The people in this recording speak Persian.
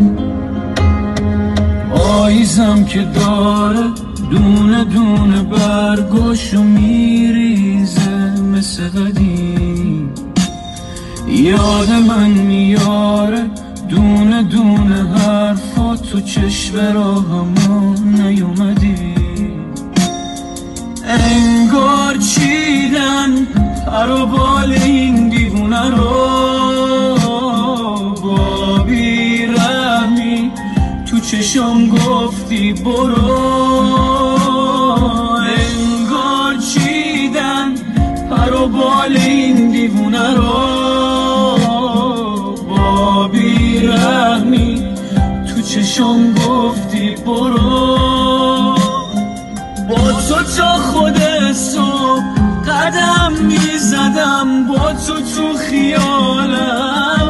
آیزم که داره دونه دونه برگاشو میریزه مثل قدیم، یاد من میاره دونه دونه حرفات تو چشم راهما نیومدی. انگار چیدن پر و بال این دیوونه رو، با بیرحمی تو چشم گفتی برو. انگار چیدن پر و بال این دیوونه رو، با بیرحمی تو چشم گفتی برو. با تو تا خود صبح قدم میزدم، با تو تو خیالم